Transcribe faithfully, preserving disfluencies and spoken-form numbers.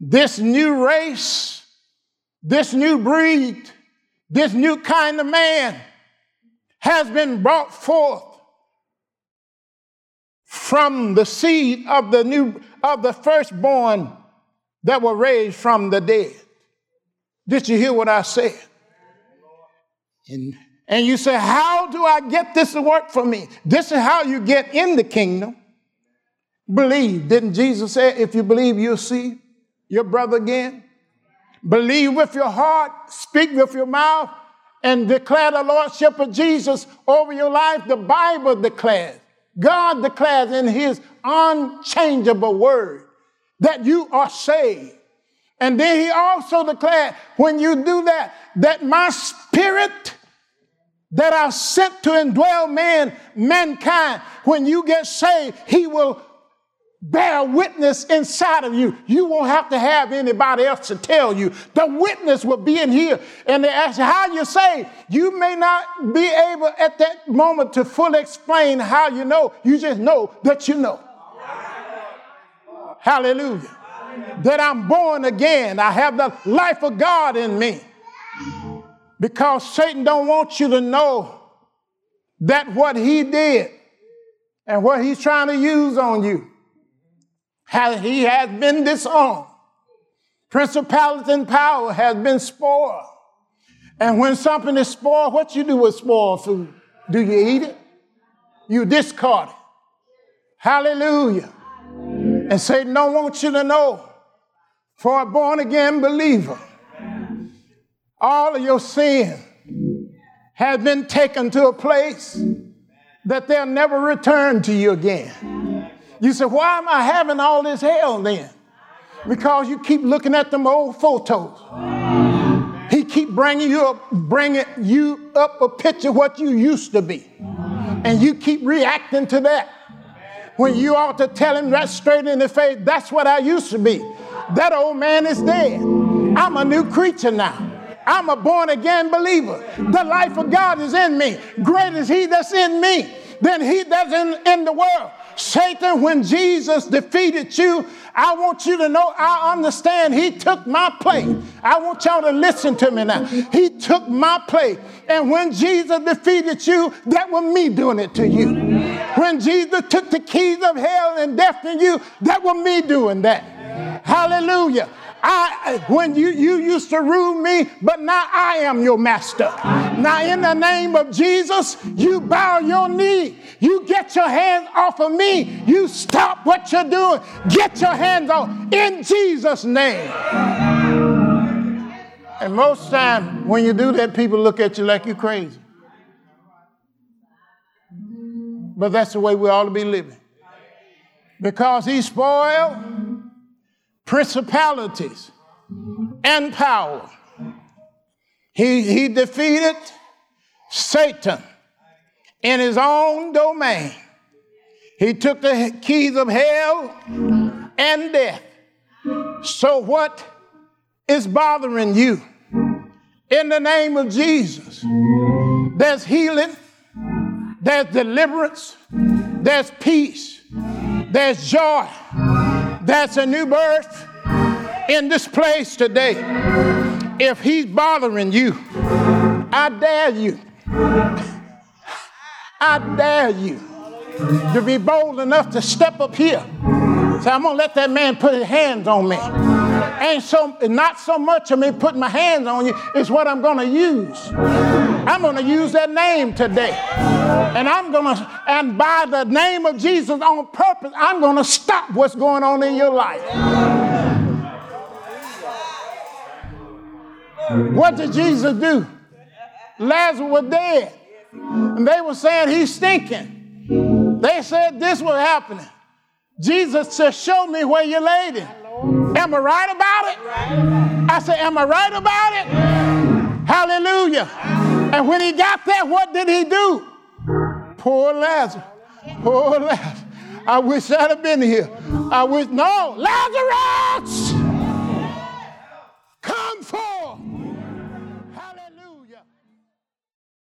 this new race, this new breed, this new kind of man has been brought forth from the seed of the new of the firstborn that were raised from the dead. Did you hear what I said? And, and you say, how do I get this to work for me? This is how you get in the kingdom. Believe. Didn't Jesus say, if you believe, you'll see your brother again? Believe with your heart, speak with your mouth, and declare the lordship of Jesus over your life. The Bible declares, God declares in his unchangeable word that you are saved. And then he also declared, when you do that, that my spirit that I sent to indwell man, mankind, when you get saved, he will bear witness inside of you. You won't have to have anybody else to tell you. The witness will be in here. And they ask you, how you saved? You may not be able at that moment to fully explain how you know. You just know that you know. Hallelujah. That I'm born again. I have the life of God in me. Because Satan don't want you to know that what he did and what he's trying to use on you, how he has been disowned. Principality and power has been spoiled. And when something is spoiled, what you do with spoiled food? Do you eat it? You discard it. Hallelujah. And Satan don't want you to know, for a born-again believer, all of your sin has been taken to a place that they'll never return to you again. You say, why am I having all this hell then? Because you keep looking at them old photos. He keep bringing you up, bringing you up a picture of what you used to be. And you keep reacting to that. When you ought to tell him that straight in the face, that's what I used to be. That old man is dead. I'm a new creature now. I'm a born-again believer. The life of God is in me. Great is he that's in me than he that's in, in the world. Satan, when Jesus defeated you, I want you to know, I understand he took my place. I want y'all to listen to me now. He took my place. And when Jesus defeated you, that was me doing it to you. When Jesus took the keys of hell and death from you, that was me doing that. Hallelujah. I, when you, you used to rule me, but now I am your master. Now in the name of Jesus, you bow your knee. You get your hands off of me. You stop what you're doing. Get your hands off in Jesus' name. And most times when you do that, people look at you like you're crazy. But that's the way we ought to be living. Because he spoiled principalities and power. He, he defeated Satan in his own domain. He took the keys of hell and death. So what is bothering you? In the name of Jesus, there's healing, there's deliverance, there's peace, there's joy, there's a new birth in this place today. If he's bothering you, I dare you, I dare you to be bold enough to step up here. So I'm going to let that man put his hands on me. Ain't so, not so much of me putting my hands on you, it's what I'm going to use. I'm going to use that name today. And I'm going to, and by the name of Jesus on purpose, I'm going to stop what's going on in your life. What did Jesus do? Lazarus was dead. And they were saying he's stinking. They said this was happening. Jesus said, show me where you laid him. Am I right about it? I said, am I right about it? Hallelujah. And when he got there, what did he do? Poor Lazarus. Poor Lazarus. I wish I'd have been here. I wish, no, Lazarus! Come forth.